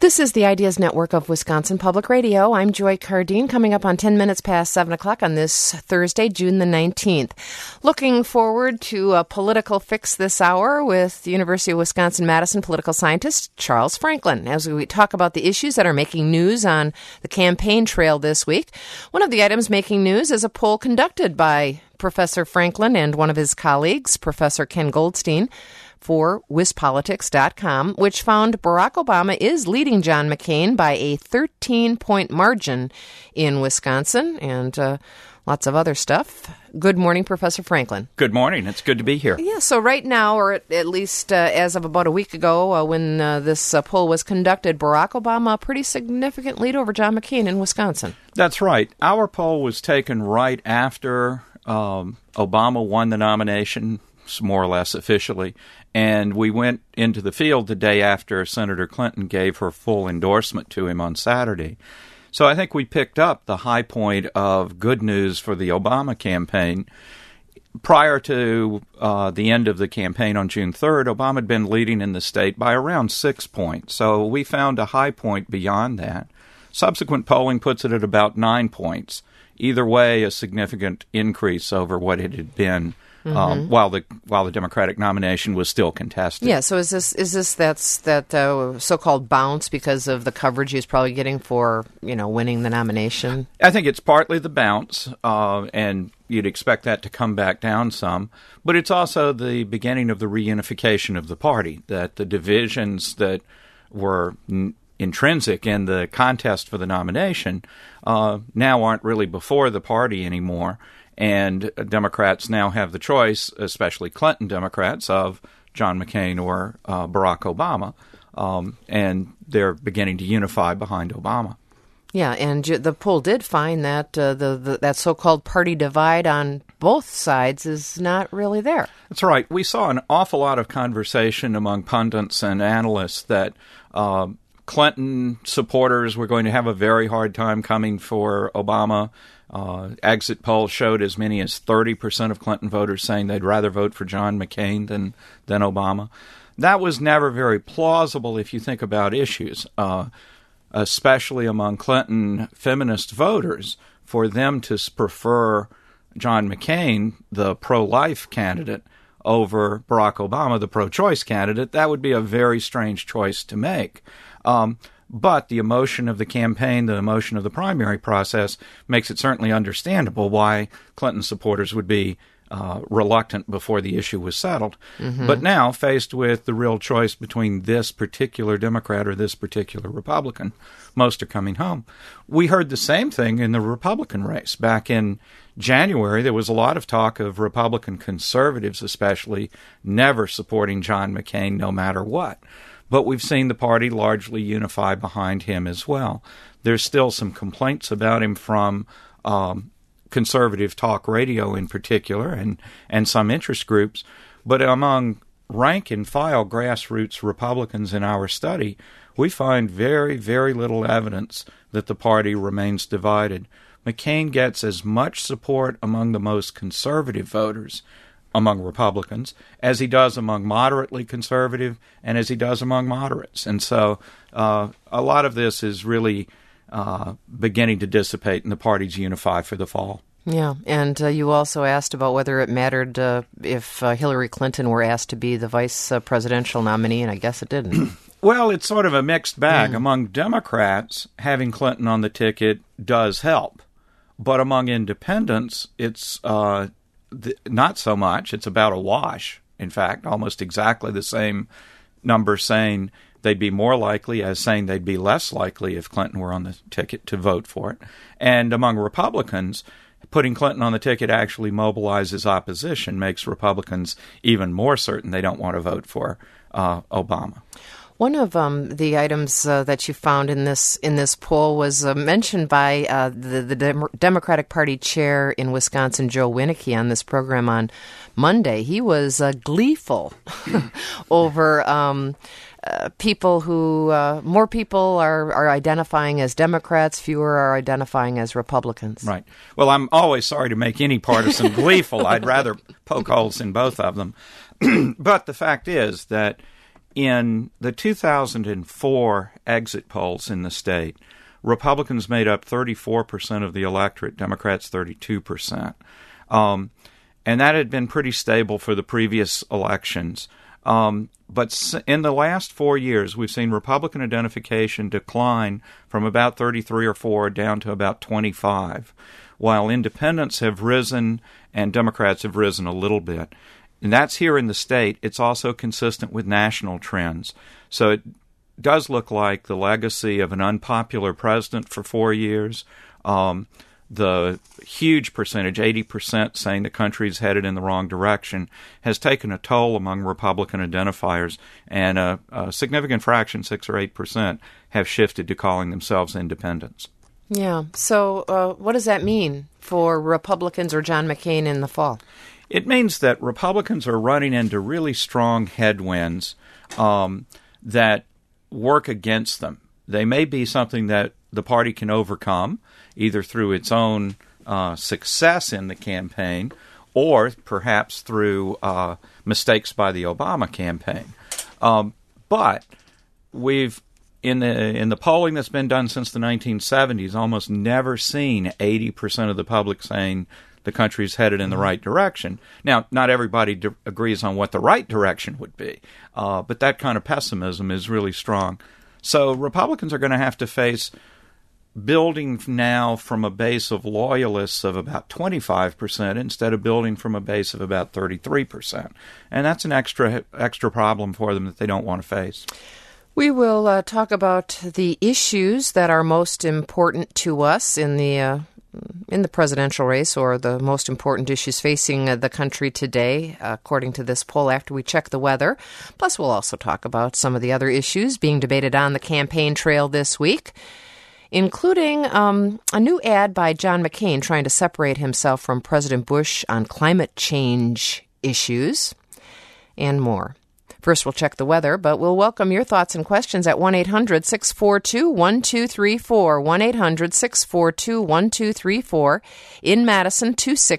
This is the Ideas Network of Wisconsin Public Radio. I'm Joy Cardine, coming up on 10 minutes past 7 o'clock on this Thursday, June the 19th. Looking forward to a political fix this hour with the University of Wisconsin-Madison political scientist Charles Franklin, as we talk about the issues that are making news on the campaign trail this week. One of the items making news is a poll conducted by Professor Franklin and one of his colleagues, Professor Ken Goldstein, for WisPolitics.com, which found Barack Obama is leading John McCain by a 13-point margin in Wisconsin, and lots of other stuff. Good morning, Professor Franklin. Good morning. It's good to be here. Yeah, so right now, or at least as of about a week ago, when this poll was conducted, Barack Obama a pretty significant lead over John McCain in Wisconsin. That's right. Our poll was taken right after Obama won the nomination, more or less officially, and we went into the field the day after Senator Clinton gave her full endorsement to him on Saturday. So I think we picked up the high point of good news for the Obama campaign. Prior to the end of the campaign on June 3rd, Obama had been leading in the state by around 6 points. So we found a high point beyond that. Subsequent polling puts it at about 9 points. Either way, a significant increase over what it had been while the Democratic nomination was still contested. Yeah. So is this that so-called bounce because of the coverage he was probably getting for winning the nomination? I think it's partly the bounce, and you'd expect that to come back down some. But it's also the beginning of the reunification of the party. That the divisions that were intrinsic in the contest for the nomination now aren't really before the party anymore. And Democrats now have the choice, especially Clinton Democrats, of John McCain or Barack Obama. And they're beginning to unify behind Obama. Yeah, and the poll did find that that so-called party divide on both sides is not really there. That's right. We saw an awful lot of conversation among pundits and analysts that Clinton supporters were going to have a very hard time coming for Obama. Exit polls showed as many as 30% of Clinton voters saying they'd rather vote for John McCain than Obama. That was never very plausible if you think about issues, especially among Clinton feminist voters. For them to prefer John McCain, the pro-life candidate, over Barack Obama, the pro-choice candidate, that would be a very strange choice to make. But the emotion of the campaign, the emotion of the primary process, makes it certainly understandable why Clinton supporters would be reluctant before the issue was settled. Mm-hmm. But now, faced with the real choice between this particular Democrat or this particular Republican, most are coming home. We heard the same thing in the Republican race. Back in January, there was a lot of talk of Republican conservatives especially never supporting John McCain no matter what. But we've seen the party largely unify behind him as well. There's still some complaints about him from conservative talk radio in particular and some interest groups. But among rank-and-file grassroots Republicans in our study, we find very, very little evidence that the party remains divided. McCain gets as much support among the most conservative voters among Republicans as he does among moderately conservative and as he does among moderates. And so a lot of this is really beginning to dissipate and the parties unify for the fall. Yeah, and you also asked about whether it mattered if Hillary Clinton were asked to be the vice presidential nominee, and I guess it didn't. Well, it's sort of a mixed bag. Among Democrats, having Clinton on the ticket does help. But among independents, it's not so much. It's about a wash, in fact, almost exactly the same number saying they'd be more likely as saying they'd be less likely if Clinton were on the ticket to vote for it. And among Republicans, putting Clinton on the ticket actually mobilizes opposition, makes Republicans even more certain they don't want to vote for Obama. One of the items that you found in this poll was mentioned by the Democratic Party chair in Wisconsin, Joe Winnicke, on this program on Monday. He was gleeful over people who more people are identifying as Democrats, fewer are identifying as Republicans. Right. Well, I'm always sorry to make any partisan gleeful. I'd rather poke holes in both of them. But the fact is that in the 2004 exit polls in the state, Republicans made up 34% of the electorate, Democrats 32%. And that had been pretty stable for the previous elections. But in the last 4 years, we've seen Republican identification decline from about 33 or 4 down to about 25, while independents have risen and Democrats have risen a little bit. And that's here in the state. It's also consistent with national trends. So it does look like the legacy of an unpopular president for 4 years, the huge percentage, 80%, saying the country's headed in the wrong direction, has taken a toll among Republican identifiers, and a significant fraction, 6 or 8%, have shifted to calling themselves independents. Yeah. So what does that mean for Republicans or John McCain in the fall? It means that Republicans are running into really strong headwinds that work against them. They may be something that the party can overcome, either through its own success in the campaign or perhaps through mistakes by the Obama campaign. But we've, in the polling that's been done since the 1970s, almost never seen 80% of the public saying the country's headed in the right direction. Now, not everybody agrees on what the right direction would be, but that kind of pessimism is really strong. So Republicans are going to have to face building now from a base of loyalists of about 25% instead of building from a base of about 33%. And that's an extra problem for them that they don't want to face. We will talk about the issues that are most important to us in the presidential race, or the most important issues facing the country today, according to this poll, after we check the weather. Plus, we'll also talk about some of the other issues being debated on the campaign trail this week, including a new ad by John McCain trying to separate himself from President Bush on climate change issues, and more. First, we'll check the weather, but we'll welcome your thoughts and questions at 1-800-642-1234, 1-800-642-1234, in Madison,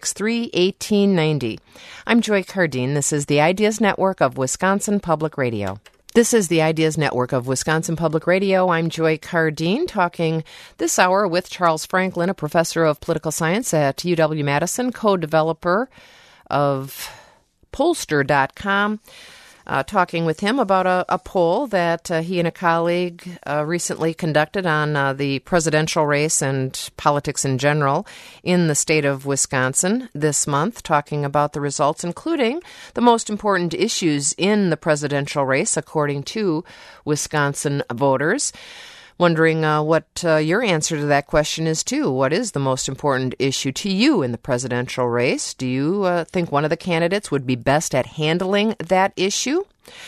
263-1890. I'm Joy Cardine. This is the Ideas Network of Wisconsin Public Radio. This is the Ideas Network of Wisconsin Public Radio. I'm Joy Cardine, talking this hour with Charles Franklin, a professor of political science at UW-Madison, co-developer of Pollster.com. Talking with him about a poll that he and a colleague recently conducted on the presidential race and politics in general in the state of Wisconsin this month, talking about the results, including the most important issues in the presidential race, according to Wisconsin voters. Wondering what your answer to that question is, too. What is the most important issue to you in the presidential race? Do you think one of the candidates would be best at handling that issue?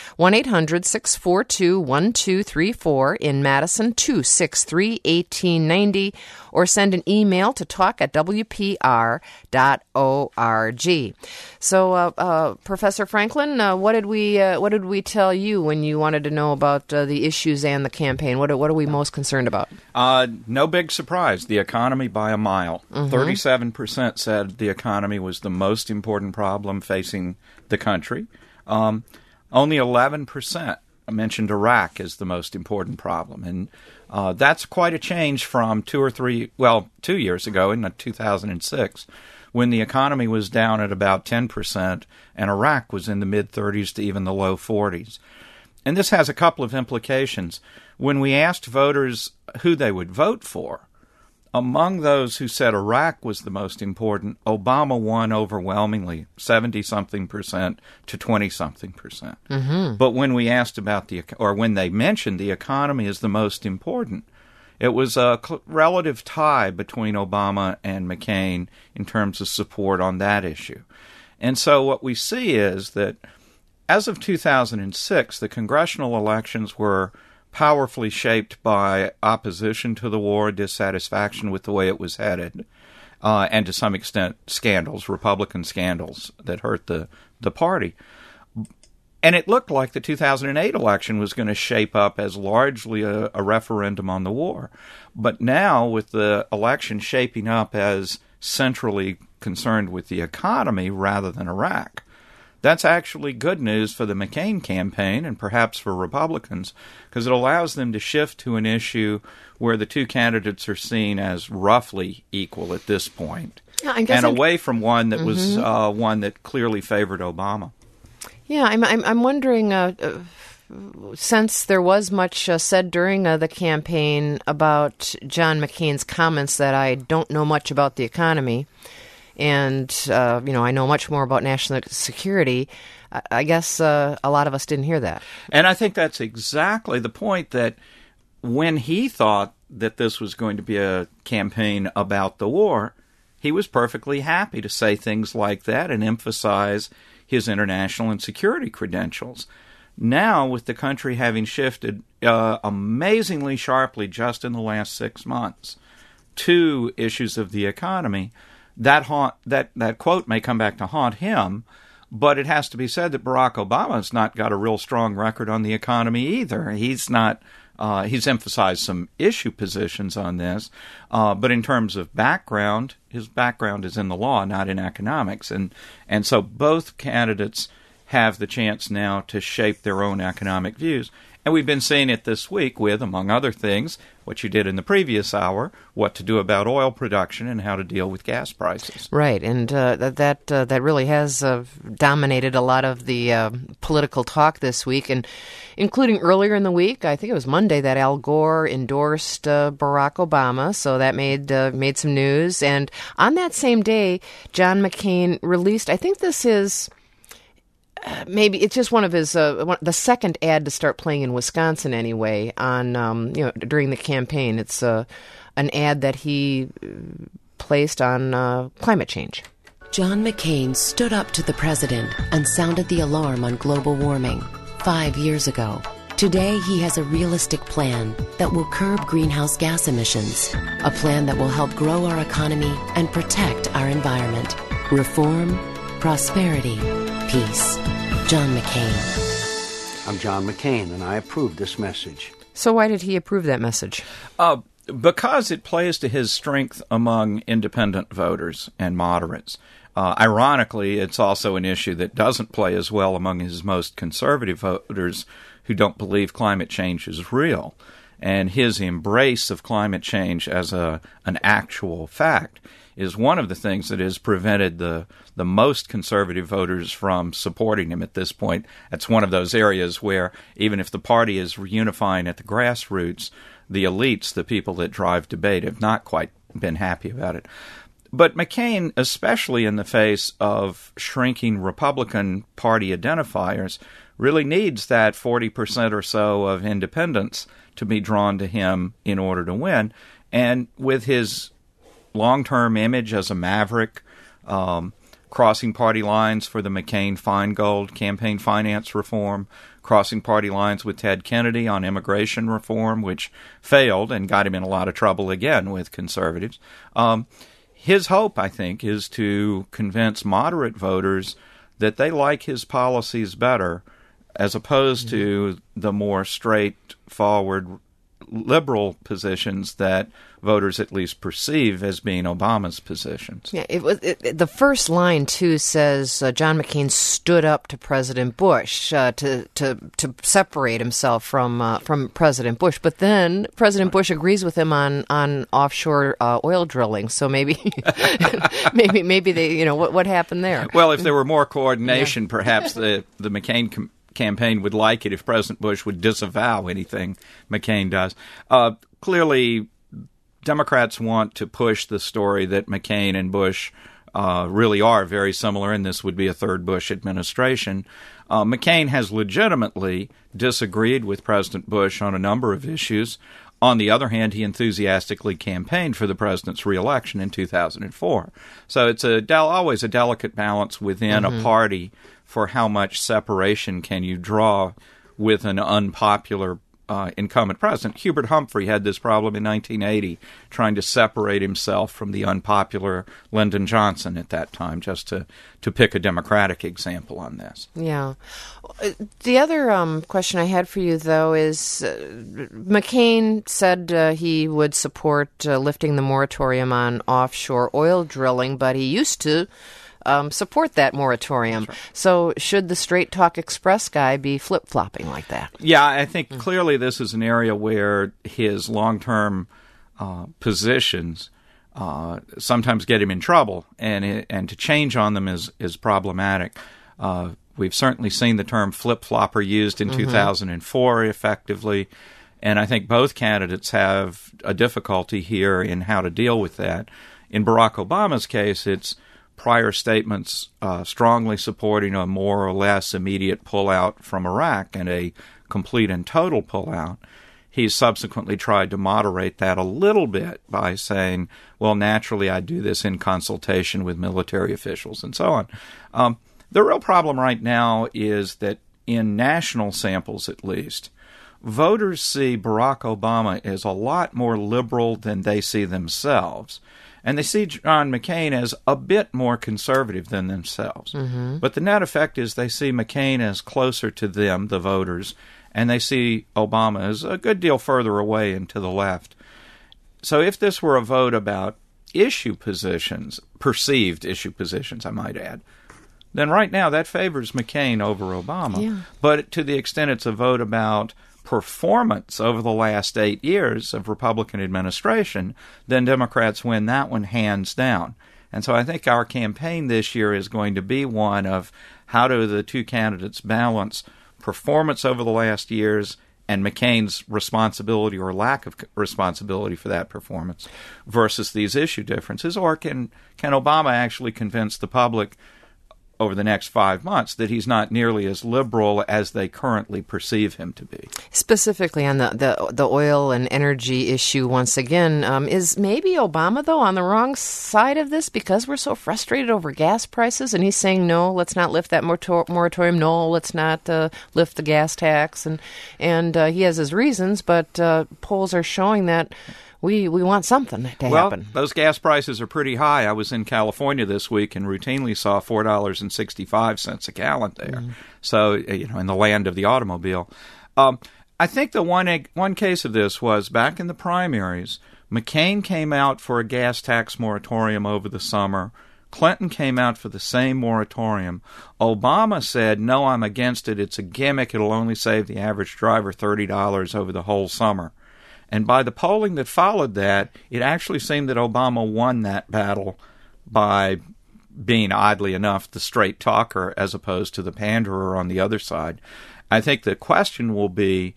1-800-642-1234, in Madison, 263-1890, or send an email to talk@wpr.org. So, Professor Franklin, what did we tell you when you wanted to know about the issues and the campaign? What are we most concerned about? No big surprise. The economy by a mile. 37% said the economy was the most important problem facing the country. Only 11% mentioned Iraq as the most important problem. And that's quite a change from 2 years ago in 2006, when the economy was down at about 10% and Iraq was in the mid-30s to even the low 40s. And this has a couple of implications. When we asked voters who they would vote for, among those who said Iraq was the most important, Obama won overwhelmingly, 70-something% to 20-something%. Mm-hmm. But when we asked about when they mentioned the economy as the most important, it was a relative tie between Obama and McCain in terms of support on that issue. And so what we see is that as of 2006, the congressional elections were powerfully shaped by opposition to the war, dissatisfaction with the way it was headed, and to some extent scandals, Republican scandals that hurt the party. And it looked like the 2008 election was going to shape up as largely a referendum on the war. But now, with the election shaping up as centrally concerned with the economy rather than Iraq, that's actually good news for the McCain campaign and perhaps for Republicans, because it allows them to shift to an issue where the two candidates are seen as roughly equal at this point, and away from one that was one that clearly favored Obama. Yeah, I'm wondering, since there was much said during the campaign about John McCain's comments that I don't know much about the economy, and, I know much more about national security, I guess a lot of us didn't hear that. And I think that's exactly the point, that when he thought that this was going to be a campaign about the war, he was perfectly happy to say things like that and emphasize his international and security credentials. Now, with the country having shifted amazingly sharply just in the last 6 months to issues of the economy, that quote may come back to haunt him, but it has to be said that Barack Obama's not got a real strong record on the economy either. He's not. He's emphasized some issue positions on this, but in terms of background, his background is in the law, not in economics, and so both candidates have the chance now to shape their own economic views. And we've been seeing it this week with, among other things, what you did in the previous hour, what to do about oil production and how to deal with gas prices. Right, and that really has dominated a lot of the political talk this week, and including earlier in the week, I think it was Monday, that Al Gore endorsed Barack Obama, so that made some news. And on that same day, John McCain released, I think this is... maybe it's just one of his the second ad to start playing in Wisconsin anyway. On during the campaign, it's an ad that he placed on climate change. John McCain stood up to the president and sounded the alarm on global warming 5 years ago. Today, he has a realistic plan that will curb greenhouse gas emissions, a plan that will help grow our economy and protect our environment. Reform, prosperity, peace. John McCain. I'm John McCain, and I approve this message. So why did he approve that message? Because it plays to his strength among independent voters and moderates. Ironically, it's also an issue that doesn't play as well among his most conservative voters who don't believe climate change is real. And his embrace of climate change as an actual fact is one of the things that has prevented the most conservative voters from supporting him at this point. It's one of those areas where even if the party is reunifying at the grassroots, the elites, the people that drive debate, have not quite been happy about it. But McCain, especially in the face of shrinking Republican Party identifiers, really needs that 40% or so of independents to be drawn to him in order to win. And with his long-term image as a maverick, crossing party lines for the McCain-Feingold campaign finance reform, crossing party lines with Ted Kennedy on immigration reform, which failed and got him in a lot of trouble again with conservatives. His hope, I think, is to convince moderate voters that they like his policies better, as opposed to the more straightforward liberal positions that voters at least perceive as being Obama's positions. Yeah, the first line too says John McCain stood up to President Bush to separate himself from President Bush, but then President Bush agrees with him on offshore oil drilling. So maybe maybe they what happened there? Well, if there were more coordination, perhaps the McCain campaign would like it if President Bush would disavow anything McCain does. Clearly, Democrats want to push the story that McCain and Bush really are very similar, and this would be a third Bush administration. McCain has legitimately disagreed with President Bush on a number of issues. On the other hand, he enthusiastically campaigned for the president's reelection in 2004. So it's always a delicate balance within a party for how much separation can you draw with an unpopular incumbent president. Hubert Humphrey had this problem in 1980, trying to separate himself from the unpopular Lyndon Johnson at that time, just to pick a Democratic example on this. Yeah. The other question I had for you, though, is McCain said he would support lifting the moratorium on offshore oil drilling, but he used to support that moratorium. Right. So should the Straight Talk Express guy be flip-flopping like that? Yeah, I think clearly this is an area where his long-term positions sometimes get him in trouble, and to change on them is problematic. We've certainly seen the term flip-flopper used in 2004 effectively, and I think both candidates have a difficulty here in how to deal with that. In Barack Obama's case, it's prior statements strongly supporting a more or less immediate pullout from Iraq and a complete and total pullout. He's subsequently tried to moderate that a little bit by saying, well, naturally I do this in consultation with military officials and so on. The real problem right now is that in national samples, at least, voters see Barack Obama as a lot more liberal than they see themselves. And they see John McCain as a bit more conservative than themselves. But the net effect is they see McCain as closer to them, the voters, and they see Obama as a good deal further away and to the left. So if this were a vote about issue positions, perceived issue positions, I might add, then right now that favors McCain over Obama. Yeah. But to the extent it's a vote about performance over the last 8 years of Republican administration, then Democrats win that one hands down. And so I think our campaign this year is going to be one of how do the two candidates balance performance over the last years and McCain's responsibility or lack of responsibility for that performance versus these issue differences, or can Obama actually convince the public over the next 5 months that he's not nearly as liberal as they currently perceive him to be. Specifically on the oil and energy issue, once again, is maybe Obama, though, on the wrong side of this because we're so frustrated over gas prices, and he's saying, no, let's not lift that moratorium, no, let's not lift the gas tax, and he has his reasons, but polls are showing that we want something to happen. Well, those gas prices are pretty high. I was in California this week and routinely saw $4.65 a gallon there. So, in the land of the automobile. I think the one case of this was back in the primaries. McCain came out for a gas tax moratorium over the summer. Clinton came out for the same moratorium. Obama said, no, I'm against it. It's a gimmick. It'll only save the average driver $30 over the whole summer. And by the polling that followed that, it actually seemed that Obama won that battle by being, oddly enough, the straight talker as opposed to the panderer on the other side. I think the question will be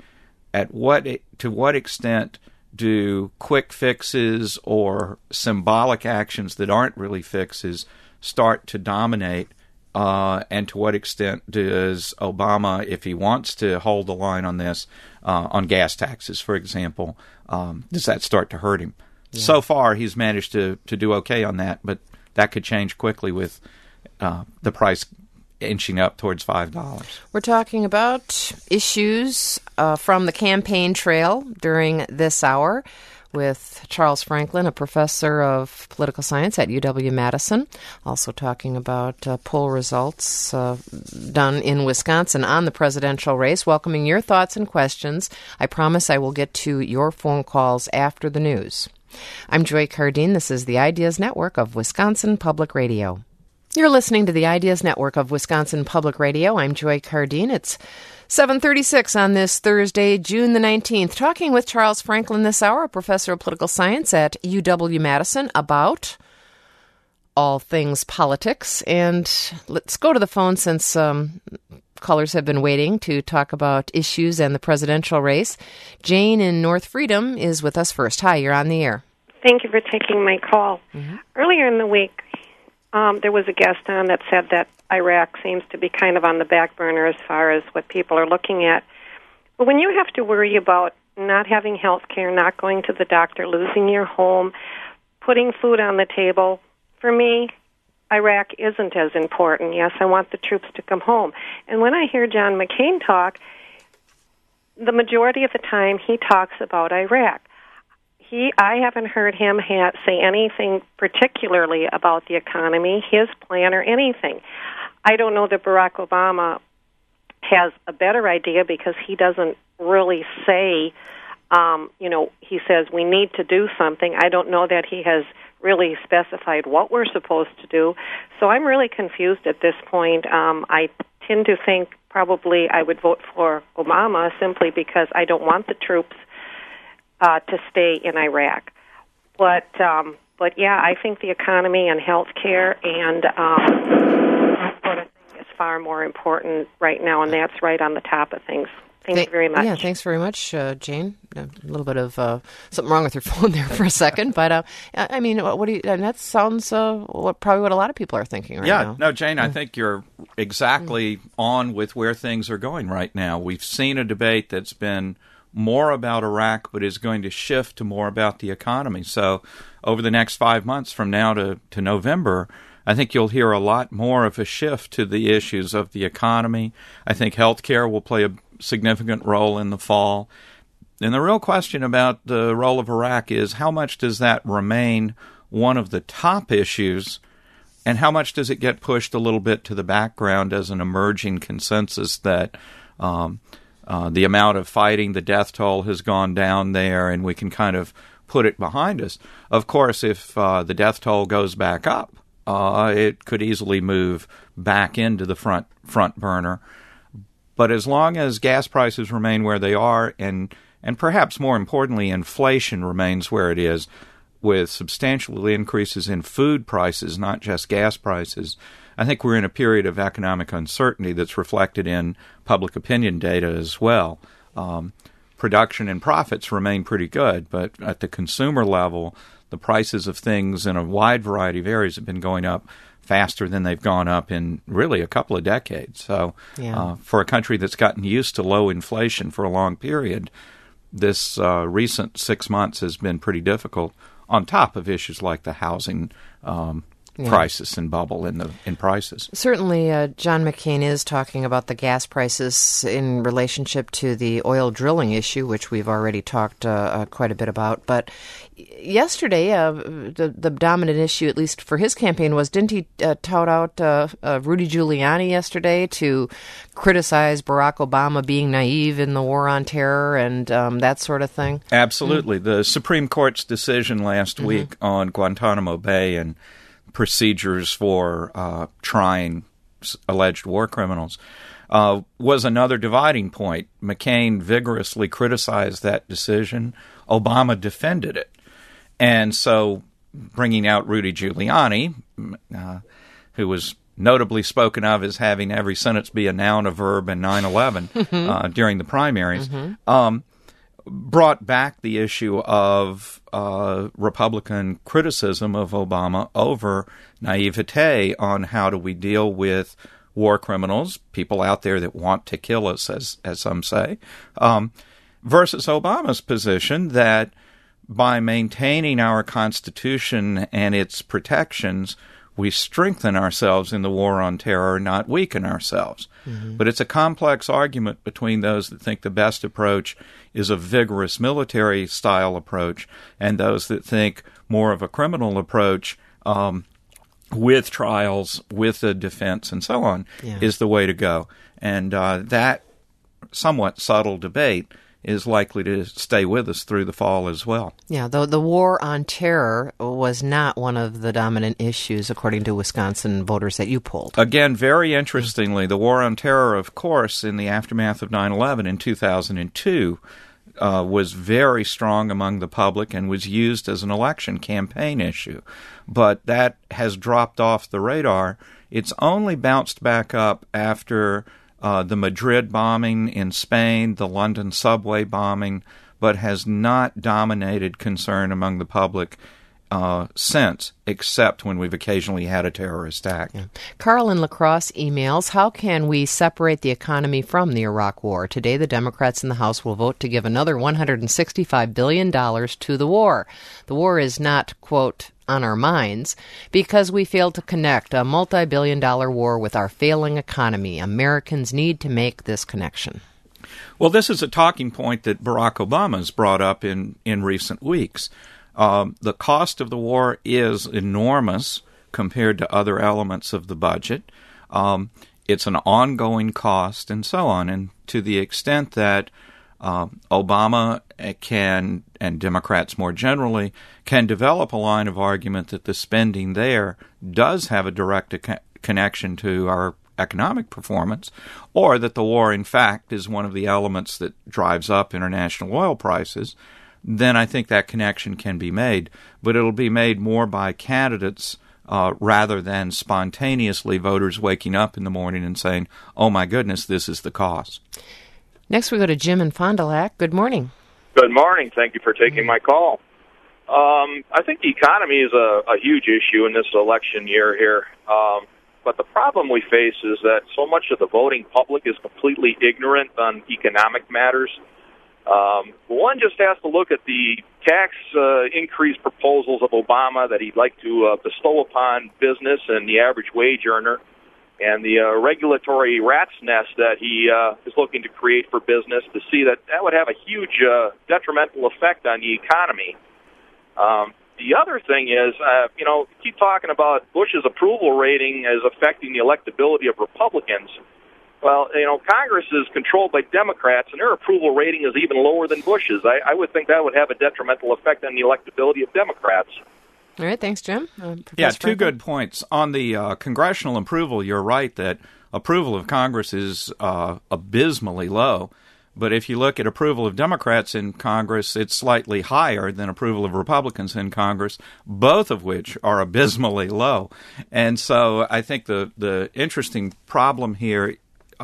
to what extent do quick fixes or symbolic actions that aren't really fixes start to dominate, and to what extent does Obama, if he wants to hold the line on this, on gas taxes, for example, does that start to hurt him? Yeah. So far, he's managed to do okay on that, but that could change quickly with the price inching up towards $5. We're talking about issues from the campaign trail during this hour with Charles Franklin, a professor of political science at UW-Madison, also talking about poll results done in Wisconsin on the presidential race, welcoming your thoughts and questions. I promise I will get to your phone calls after the news. I'm Joy Cardine. This is the Ideas Network of Wisconsin Public Radio. You're listening to the Ideas Network of Wisconsin Public Radio. I'm Joy Cardine. It's 7:36 on this Thursday, June the 19th, talking with Charles Franklin this hour, a professor of political science at UW-Madison, about all things politics. And let's go to the phone since callers have been waiting to talk about issues and the presidential race. Jane in North Freedom is with us first. Hi, you're on the air. Thank you for taking my call. Earlier in the week, there was a guest on that said that Iraq seems to be kind of on the back burner as far as what people are looking at. But when you have to worry about not having health care, not going to the doctor, losing your home, putting food on the table, for me, Iraq isn't as important. Yes, I want the troops to come home. And when I hear John McCain talk, the majority of the time he talks about Iraq. I haven't heard him say anything particularly about the economy, his plan, or anything. I don't know that Barack Obama has a better idea because he doesn't really say, he says we need to do something. I don't know that he has really specified what we're supposed to do. So I'm really confused at this point. I tend to think probably I would vote for Obama simply because I don't want the troops to stay in Iraq. But yeah, I think the economy and health care and that sort of thing is far more important right now, and that's right on the top of things. Thank you very much. Yeah, thanks very much, Jane. A little bit of something wrong with your phone there for a second, but I mean, what do you? And that sounds probably what a lot of people are thinking right now. Yeah, no, Jane, I think you're exactly on with where things are going right now. We've seen a debate that's been more about Iraq, but is going to shift to more about the economy. So, over the next 5 months from now to November, I think you'll hear a lot more of a shift to the issues of the economy. I think healthcare will play a significant role in the fall. And the real question about the role of Iraq is how much does that remain one of the top issues, and how much does it get pushed a little bit to the background as an emerging consensus that the amount of fighting, the death toll has gone down there, and we can kind of put it behind us. Of course, if the death toll goes back up, it could easily move back into the front burner. But as long as gas prices remain where they are, and perhaps more importantly, inflation remains where it is, with substantial increases in food prices, not just gas prices, I think we're in a period of economic uncertainty that's reflected in public opinion data as well. Production and profits remain pretty good, but at the consumer level, the prices of things in a wide variety of areas have been going up faster than they've gone up in really a couple of decades. So for a country that's gotten used to low inflation for a long period, this recent 6 months has been pretty difficult, on top of issues like the housing crisis and bubble in prices. Certainly, John McCain is talking about the gas prices in relationship to the oil drilling issue, which we've already talked quite a bit about. But yesterday, the dominant issue, at least for his campaign, was, didn't he tout out Rudy Giuliani yesterday to criticize Barack Obama being naive in the war on terror and that sort of thing? Absolutely. The Supreme Court's decision last week on Guantanamo Bay and procedures for trying alleged war criminals was another dividing point. McCain vigorously criticized that decision. Obama defended it. And so bringing out Rudy Giuliani, who was notably spoken of as having every sentence be a noun, a verb, and 9/11 during the primaries, brought back the issue of Republican criticism of Obama over naivete on how do we deal with war criminals, people out there that want to kill us, as some say, versus Obama's position that by maintaining our Constitution and its protections, we strengthen ourselves in the war on terror, not weaken ourselves. But it's a complex argument between those that think the best approach is a vigorous military-style approach and those that think more of a criminal approach with trials, with a defense, and so on is the way to go. And that somewhat subtle debate is likely to stay with us through the fall as well. Yeah, the war on terror was not one of the dominant issues, according to Wisconsin voters that you polled. Again, very interestingly, the war on terror, of course, in the aftermath of 9/11 in 2002, was very strong among the public and was used as an election campaign issue. But that has dropped off the radar. It's only bounced back up after the Madrid bombing in Spain, the London subway bombing, but has not dominated concern among the public since, except when we've occasionally had a terrorist act. Yeah. Carl in La Crosse emails, how can we separate the economy from the Iraq War? Today, the Democrats in the House will vote to give another $165 billion to the war. The war is not, quote, on our minds because we failed to connect a multi-billion-dollar war with our failing economy. Americans need to make this connection. Well, this is a talking point that Barack Obama has brought up in recent weeks. The cost of the war is enormous compared to other elements of the budget. It's an ongoing cost and so on. And to the extent that Obama can, and Democrats more generally, can develop a line of argument that the spending there does have a direct connection to our economic performance, or that the war, in fact, is one of the elements that drives up international oil prices, then I think that connection can be made. But it'll be made more by candidates rather than spontaneously voters waking up in the morning and saying, oh, my goodness, this is the cost. Next, we go to Jim in Fond du Lac. Good morning. Good morning. Thank you for taking my call. I think the economy is a huge issue in this election year here. But the problem we face is that so much of the voting public is completely ignorant on economic matters. One just has to look at the tax increase proposals of Obama that he'd like to bestow upon business and the average wage earner, and the regulatory rat's nest that he is looking to create for business, to see that would have a huge detrimental effect on the economy. The other thing is, keep talking about Bush's approval rating as affecting the electability of Republicans. Well, Congress is controlled by Democrats, and their approval rating is even lower than Bush's. I would think that would have a detrimental effect on the electability of Democrats. All right, thanks, Jim. Yeah, two good points. On the congressional approval, you're right that approval of Congress is abysmally low. But if you look at approval of Democrats in Congress, it's slightly higher than approval of Republicans in Congress, both of which are abysmally low. And so I think the interesting problem here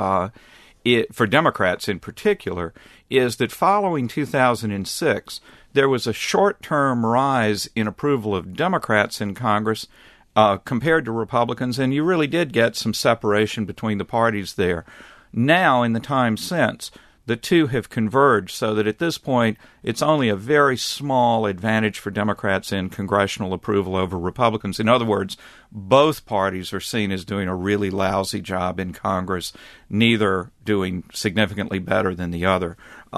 for Democrats in particular is that following 2006, there was a short-term rise in approval of Democrats in Congress compared to Republicans, and you really did get some separation between the parties there. Now, in the time since, the two have converged so that at this point it's only a very small advantage for Democrats in congressional approval over Republicans. In other words, both parties are seen as doing a really lousy job in Congress, neither doing significantly better than the other.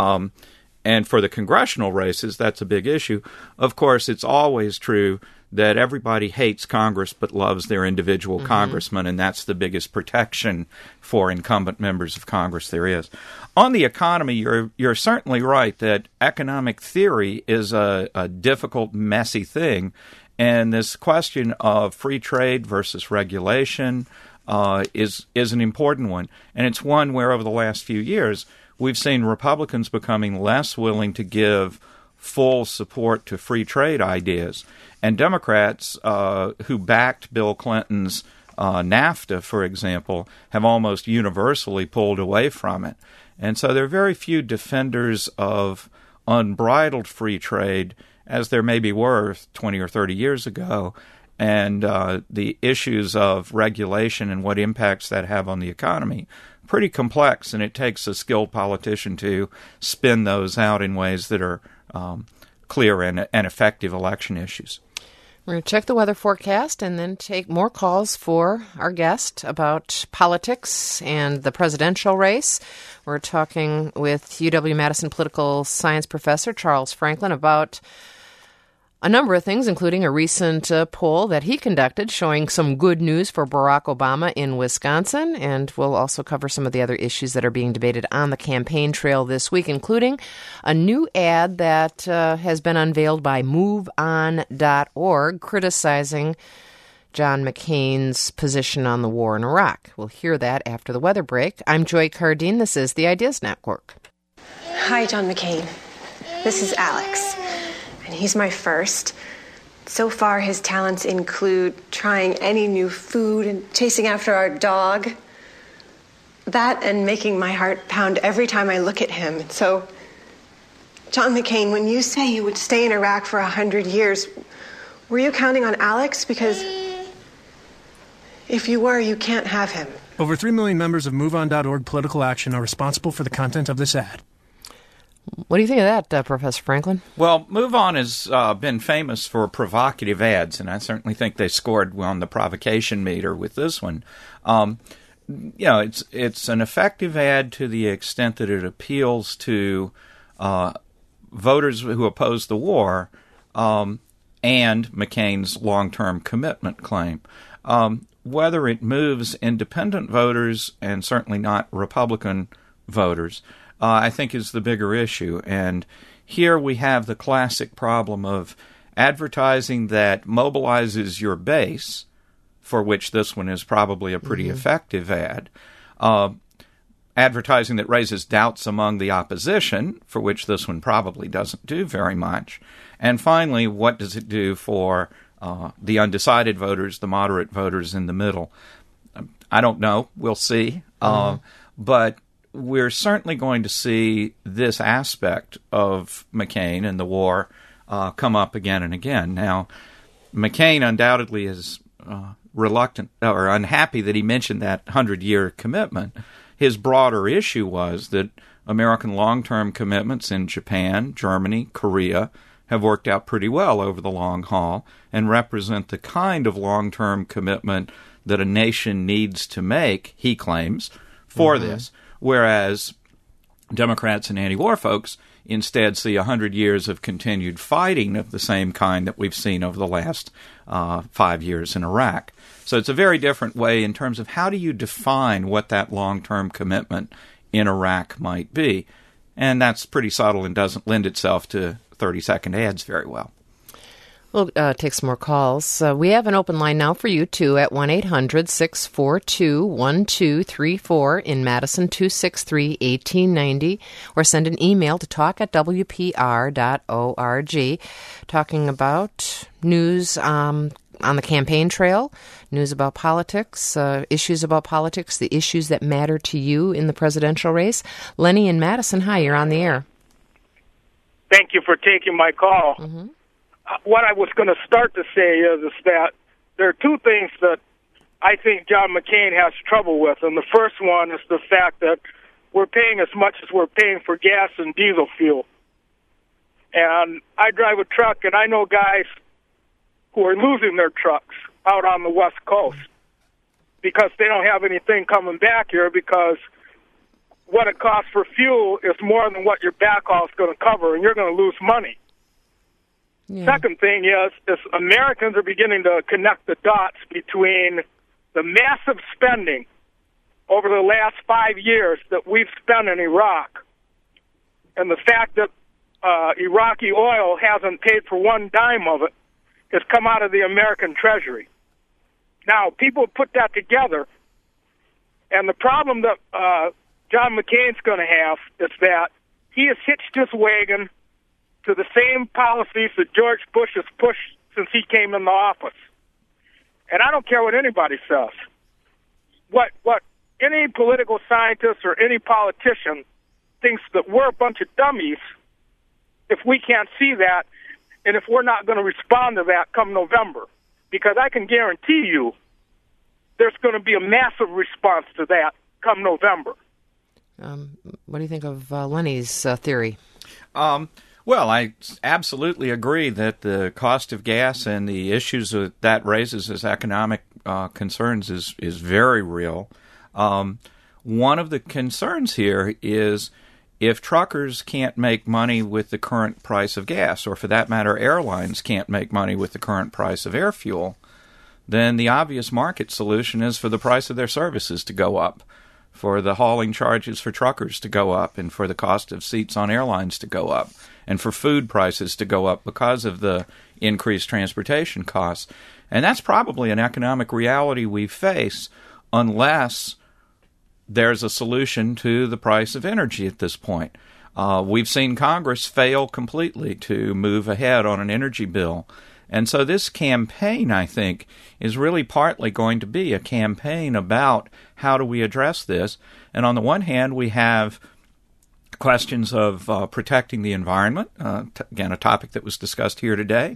And for the congressional races, that's a big issue. Of course, it's always true that everybody hates Congress but loves their individual congressman, and that's the biggest protection for incumbent members of Congress there is. On the economy, you're certainly right that economic theory is a difficult, messy thing, and this question of free trade versus regulation is an important one, and it's one where over the last few years we've seen Republicans becoming less willing to give full support to free trade ideas. And Democrats who backed Bill Clinton's NAFTA, for example, have almost universally pulled away from it. And so there are very few defenders of unbridled free trade, as there maybe were 20 or 30 years ago. And the issues of regulation and what impacts that have on the economy, pretty complex, and it takes a skilled politician to spin those out in ways that are clear and effective election issues. We're going to check the weather forecast and then take more calls for our guest about politics and the presidential race. We're talking with UW-Madison political science professor Charles Franklin about a number of things, including a recent poll that he conducted showing some good news for Barack Obama in Wisconsin. And we'll also cover some of the other issues that are being debated on the campaign trail this week, including a new ad that has been unveiled by MoveOn.org criticizing John McCain's position on the war in Iraq. We'll hear that after the weather break. I'm Joy Cardine. This is the Ideas Network. Hi, John McCain. This is Alex. And he's my first. So far, his talents include trying any new food and chasing after our dog. That and making my heart pound every time I look at him. So, John McCain, when you say you would stay in Iraq for 100 years, were you counting on Alex? Because if you were, you can't have him. Over 3 million members of MoveOn.org Political Action are responsible for the content of this ad. What do you think of that, Professor Franklin? Well, MoveOn has been famous for provocative ads, and I certainly think they scored on the provocation meter with this one. It's an effective ad to the extent that it appeals to voters who oppose the war and McCain's long-term commitment claim. Whether it moves independent voters and certainly not Republican voters I think is the bigger issue. And here we have the classic problem of advertising that mobilizes your base, for which this one is probably a pretty effective ad, advertising that raises doubts among the opposition, for which this one probably doesn't do very much, and finally, what does it do for the undecided voters, the moderate voters in the middle? I don't know. We'll see. But we're certainly going to see this aspect of McCain and the war come up again and again. Now, McCain undoubtedly is reluctant or unhappy that he mentioned that 100-year commitment. His broader issue was that American long-term commitments in Japan, Germany, Korea have worked out pretty well over the long haul and represent the kind of long-term commitment that a nation needs to make, he claims, for this, whereas Democrats and anti-war folks instead see 100 years of continued fighting of the same kind that we've seen over the last 5 years in Iraq. So it's a very different way in terms of how do you define what that long-term commitment in Iraq might be. And that's pretty subtle and doesn't lend itself to 30-second ads very well. We'll take some more calls. We have an open line now for you, too, at 1-800-642-1234 in Madison, 263-1890, or send an email to talk@wpr.org, talking about news on the campaign trail, news about politics, issues about politics, the issues that matter to you in the presidential race. Lenny in Madison, hi, you're on the air. Thank you for taking my call. What I was going to start to say is that there are two things that I think John McCain has trouble with. And the first one is the fact that we're paying as much as we're paying for gas and diesel fuel. And I drive a truck, and I know guys who are losing their trucks out on the West Coast because they don't have anything coming back here because what it costs for fuel is more than what your backhaul is going to cover, and you're going to lose money. Second thing is Americans are beginning to connect the dots between the massive spending over the last 5 years that we've spent in Iraq and the fact that Iraqi oil hasn't paid for one dime of it has come out of the American Treasury. Now, people put that together, and the problem that John McCain's going to have is that he has hitched his wagon to the same policies that George Bush has pushed since he came into office. And I don't care what anybody says. What any political scientist or any politician thinks that we're a bunch of dummies if we can't see that and if we're not going to respond to that come November. Because I can guarantee you there's going to be a massive response to that come November. What do you think of Lenny's theory? Well, I absolutely agree that the cost of gas and the issues that raises as economic concerns is very real. One of the concerns here is if truckers can't make money with the current price of gas, or for that matter, airlines can't make money with the current price of air fuel, then the obvious market solution is for the price of their services to go up, for the hauling charges for truckers to go up, and for the cost of seats on airlines to go up, and for food prices to go up because of the increased transportation costs. And that's probably an economic reality we face unless there's a solution to the price of energy at this point. We've seen Congress fail completely to move ahead on an energy bill. And so this campaign, I think, is really partly going to be a campaign about how do we address this. And on the one hand, we have questions of protecting the environment, again, a topic that was discussed here today,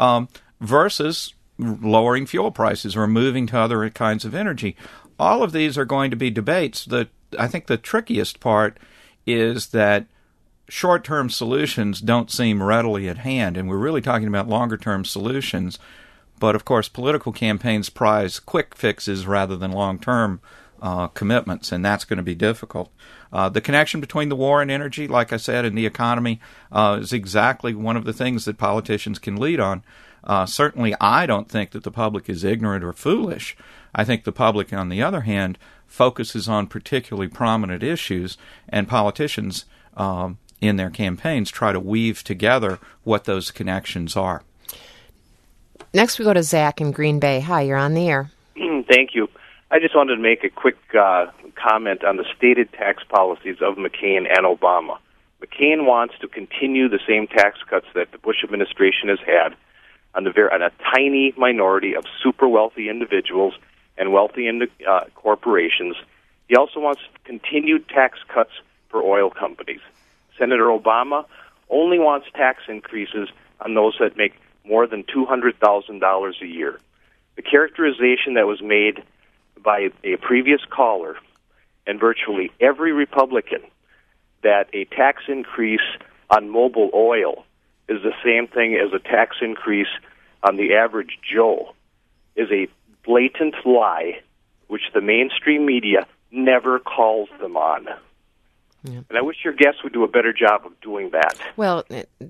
versus lowering fuel prices or moving to other kinds of energy. All of these are going to be debates. I think the trickiest part is that short-term solutions don't seem readily at hand, and we're really talking about longer-term solutions. But, of course, political campaigns prize quick fixes rather than long-term commitments, and that's going to be difficult. The connection between the war and energy, like I said, and the economy is exactly one of the things that politicians can lead on. Certainly, I don't think that the public is ignorant or foolish. I think the public, on the other hand, focuses on particularly prominent issues, and politicians in their campaigns try to weave together what those connections are. Next, we go to Zach in Green Bay. Hi, you're on the air. Thank you. I just wanted to make a quick comment on the stated tax policies of McCain and Obama. McCain wants to continue the same tax cuts that the Bush administration has had on a tiny minority of super wealthy individuals and wealthy corporations. He also wants continued tax cuts for oil companies. Senator Obama only wants tax increases on those that make more than $200,000 a year. The characterization that was made by a previous caller and virtually every Republican that a tax increase on mobile oil is the same thing as a tax increase on the average Joe is a blatant lie, which the mainstream media never calls them on. Yeah. And I wish your guests would do a better job of doing that. Well,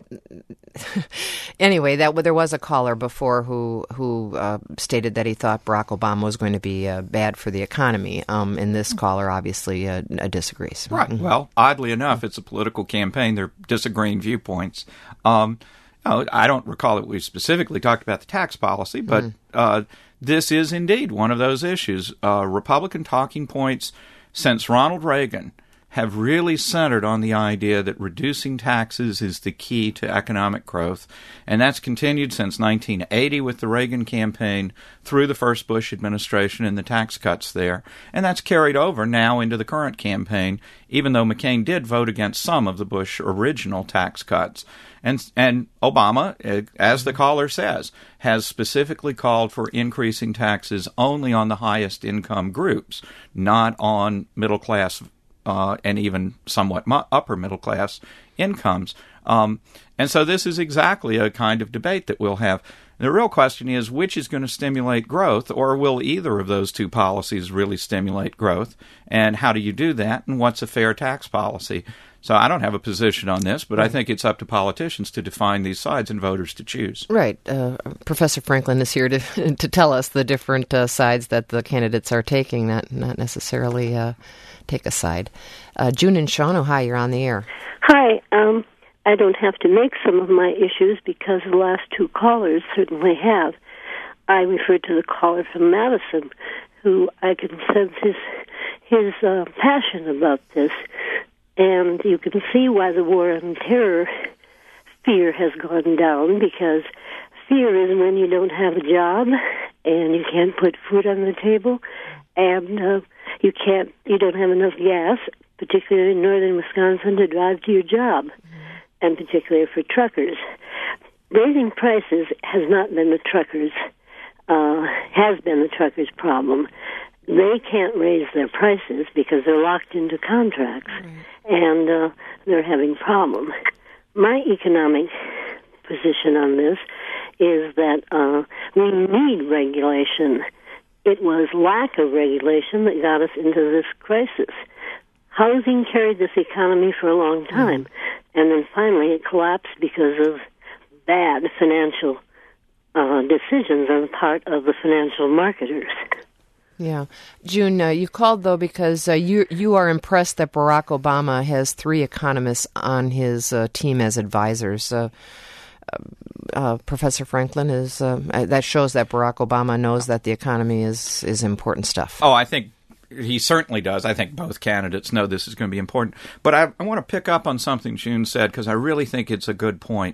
anyway, there was a caller before who stated that he thought Barack Obama was going to be bad for the economy, and this caller obviously disagrees. Right. Mm-hmm. Well, oddly enough, it's a political campaign. They're disagreeing viewpoints. I don't recall that we specifically talked about the tax policy, but this is indeed one of those issues. Republican talking points since Ronald Reagan have really centered on the idea that reducing taxes is the key to economic growth, and that's continued since 1980 with the Reagan campaign through the first Bush administration and the tax cuts there, and that's carried over now into the current campaign, even though McCain did vote against some of the Bush original tax cuts. And Obama, as the caller says, has specifically called for increasing taxes only on the highest income groups, not on middle class and even somewhat upper middle class incomes. And so this is exactly a kind of debate that we'll have. The real question is, which is going to stimulate growth, or will either of those two policies really stimulate growth? And how do you do that? And what's a fair tax policy? So I don't have a position on this, but I think it's up to politicians to define these sides and voters to choose. Right. Professor Franklin is here to tell us the different sides that the candidates are taking, not necessarily take a side. June and Shawano, hi, you're on the air. Hi. I don't have to make some of my issues because the last two callers certainly have. I referred to the caller from Madison, who I can sense his passion about this. And you can see why the war on terror fear has gone down, because fear is when you don't have a job and you can't put food on the table and you don't have enough gas, particularly in northern Wisconsin, to drive to your job, and particularly for truckers. Raising prices has not been the truckers' problem. They can't raise their prices because they're locked into contracts, and they're having problems. My economic position on this is that we need regulation. It was lack of regulation that got us into this crisis. Housing carried this economy for a long time, and then finally it collapsed because of bad financial decisions on the part of the financial marketers. Yeah. June, you called, though, because you are impressed that Barack Obama has 3 economists on his team as advisors. Professor Franklin, that shows that Barack Obama knows that the economy is important stuff. Oh, I think he certainly does. I think both candidates know this is going to be important. But I want to pick up on something June said, because I really think it's a good point.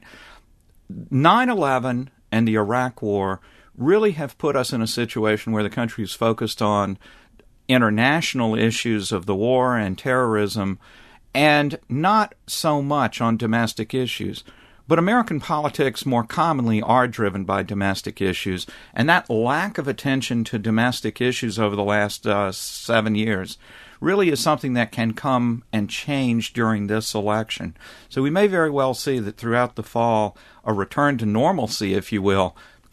9/11 and the Iraq War really have put us in a situation where the country is focused on international issues of the war and terrorism and not so much on domestic issues. But American politics more commonly are driven by domestic issues, and that lack of attention to domestic issues over the last 7 years really is something that can come and change during this election. So we may very well see that throughout the fall, a return to normalcy, if you will,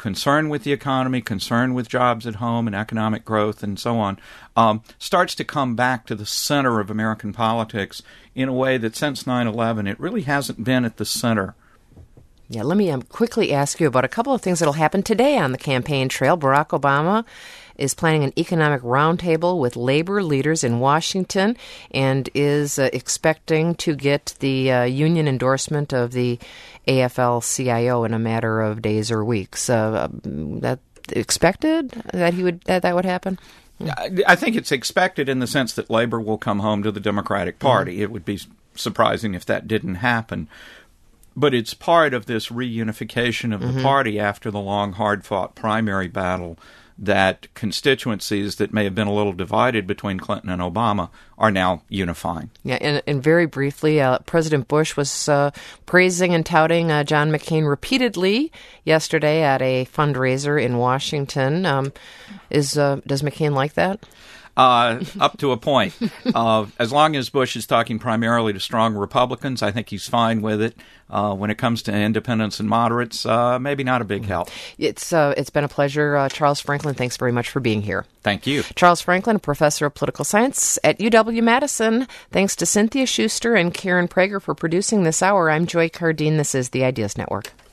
concern with the economy, concern with jobs at home and economic growth and so on, starts to come back to the center of American politics in a way that since 9/11 it really hasn't been at the center. Yeah, let me quickly ask you about a couple of things that will happen today on the campaign trail. Barack Obama is planning an economic roundtable with labor leaders in Washington and is expecting to get the union endorsement of the AFL-CIO in a matter of days or weeks. That expected that that would happen? I think it's expected in the sense that labor will come home to the Democratic Party. It would be surprising if that didn't happen. But it's part of this reunification of the party after the long, hard-fought primary battle that constituencies that may have been a little divided between Clinton and Obama are now unifying. Yeah, and very briefly, President Bush was praising and touting John McCain repeatedly yesterday at a fundraiser in Washington. Does McCain like that? Up to a point. As long as Bush is talking primarily to strong Republicans, I think he's fine with it. When it comes to independents and moderates, maybe not a big help. It's been a pleasure. Charles Franklin, thanks very much for being here. Thank you. Charles Franklin, a professor of political science at UW-Madison. Thanks to Cynthia Schuster and Karen Prager for producing this hour. I'm Joy Cardine. This is the Ideas Network.